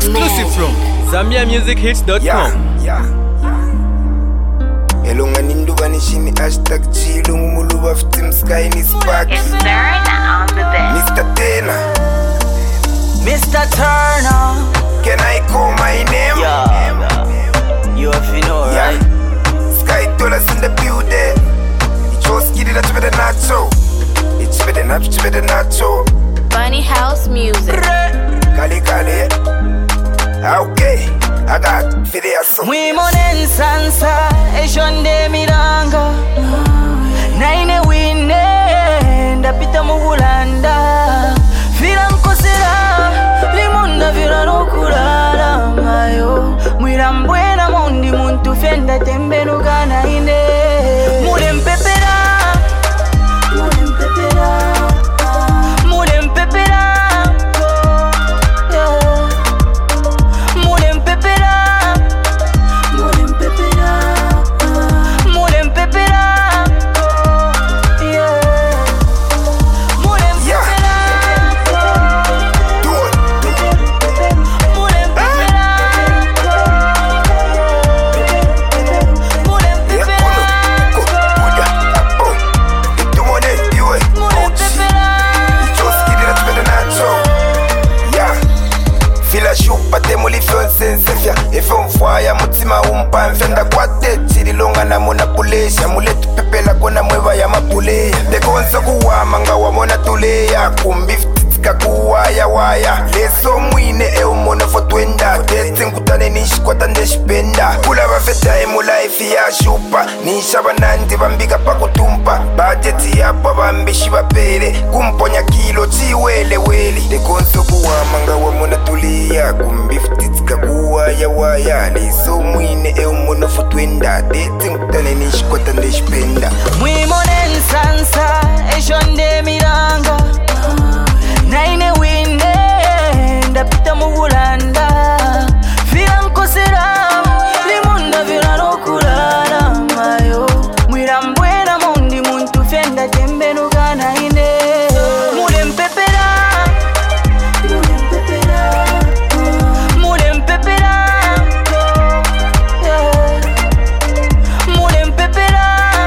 Exclusive from ZambiaMusicHits.com. Elonga ninduba nishini hashtag chilungu muluba ftim sky ni sparky. It's Turner on the bed. Mr. Tena, Mr. Turner. can I call my name? Yeah, you have to know, right? Sky dollars in the building. It's all skiddy that's better nacho. It's better nacho. Bunny House Music. Kali. Okay, I got video so. Mwimonen sansa, eshonde miranga. Naine wine, ndapita mugulanda. Vila nkosera, limunda vila nokulala mayo. Mwira mbwena mundi muntu fenda tembenuka naine. Mule mpepera. Efe mfwaya mutima umpamfenda kwate chililonga na mona pulesha muletu pepela kona mweva ya mapuleya dekonsa kuwama nga wamona tuleya kumbifitika kuwaya waya leso mwine eumona fotwenda tete nkutane nishikwata ndeshipenda kula bafeta emu life ya shupa nishaba nandi bambika pakutumpa bajeti yapa bambishi bapele kumponya kilo chiweleweli dekonsa kuwama nga wamona tuleya kumbifitika kuwaya waya leso mwine eumona fotwenda tete nkutane nishikwata ndeshipenda Mwimonen sansa, eshonde miranga. Naine wine, ndapita mugulanda. Vila nkosera, limunda vila nokulala mayo. Mwira mbwena mundi muntu fenda tembenuka naine. Mule mpepera. Mule mpepera. Mule mpepera.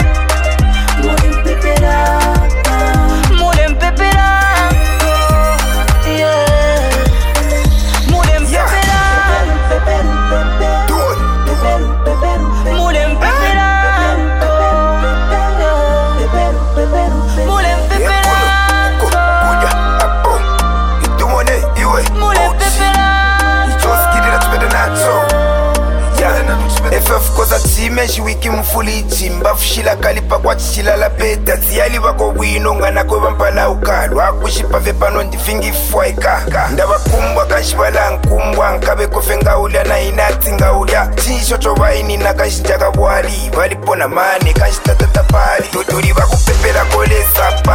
Chimeshi wiki mfuli chimba fushila kalipa kwa chichila la peta ziyali wako wino ngana kwe wampala ukalu akushipa vepano ndifingi fwaika ndaba kumbwa kanshibala nkumbwa nkabe kofe ngaulia na inati ngaulia chinsho chobaini na kanshinjaka bwali walipona mane kanshitatata pali tuturi wakupepela kole sapa